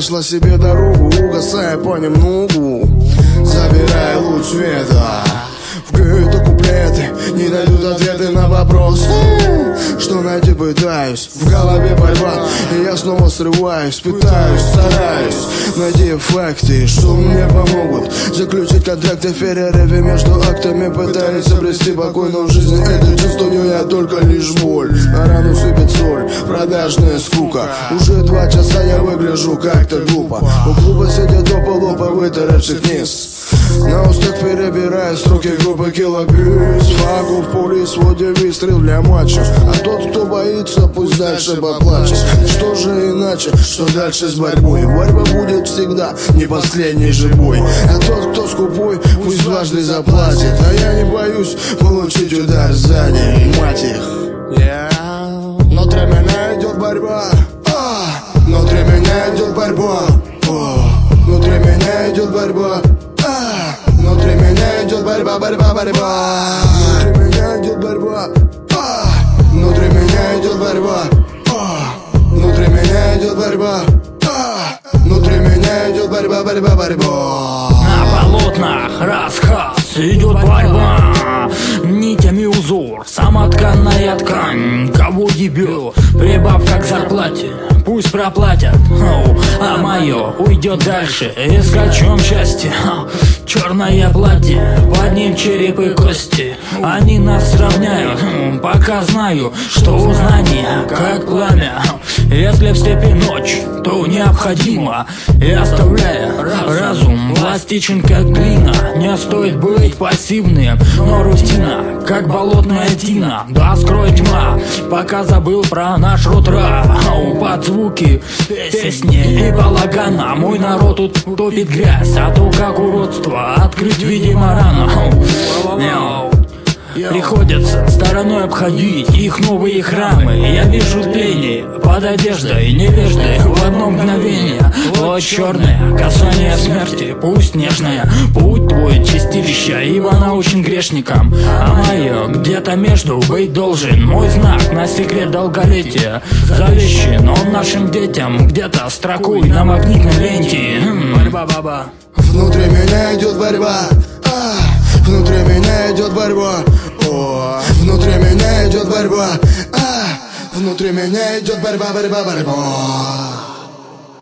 нашла себе дорогу, угасая понемногу, забирая луч света. В какие-то куплеты не дают ответы на вопросы, что найти пытаюсь. В голове борьба, и я снова срываюсь. Пытаюсь, стараюсь найти факты, что мне помогут заключить контракты в перерыве между актами. Пытаюсь обрести покой, но в жизни это чувствую я только лишь боль. На рану сыпет соль, продажная скука. Уже 2 часа я выгляжу как-то глупо. У клуба сидят оба лопа, вытаравших вниз. На устах перебираю строки группы Киллабиз. Фагу в поле, своде выстрел для матча. А тот, кто боится, пусть дальше поплачет. Что же иначе, что дальше с борьбой? Борьба будет всегда, не последний же бой. А тот, кто скупой, пусть дважды заплатит. А я не боюсь получить удар сзади, мать их. Внутри меня идет борьба, внутри меня идет борьба, внутри меня идет борьба. Внутри меня идет борьба, борьба, борьба. Внутри меня идет борьба. Внутри меня идет борьба. Внутри меня идет борьба. Внутри меня идет борьба, борьба, борьба. На полотнах рассказ, идет борьба. Нитями узор, самотканная ткань. Кого дебют, прибавка к зарплате. Пусть проплатят, а мое уйдет дальше. Искать в чем счастье. Черное платье, под ним череп и кости. Они нас сравняют, пока знаю, что узнание как пламя. Если в степи ночь, то необходимо. И оставляя разум пластичен как глина. Не стоит быть пассивным, но рутина как болотная тина. Да скроет тьма, пока забыл про наш рот-ра. Под звуки песни и балагана мой народ тут топит грязь, а то как уродство открыть видимо рано. Приходится стороной обходить их новые храмы. Я вижу тление под одеждой невежды в одно мгновение. Вот черное касание смерти, пусть нежное. Путь твой чистилища, ибо научен грешникам. А мое где-то между быть должен. Мой знак на секрет долголетия завещен он нашим детям. Где-то строкой на магнитной ленте. Борьба-баба. Внутри меня идет борьба. Внутри меня идет борьба. Внутри меня идет борьба. Внутри меня идет борьба, борьба, борьба.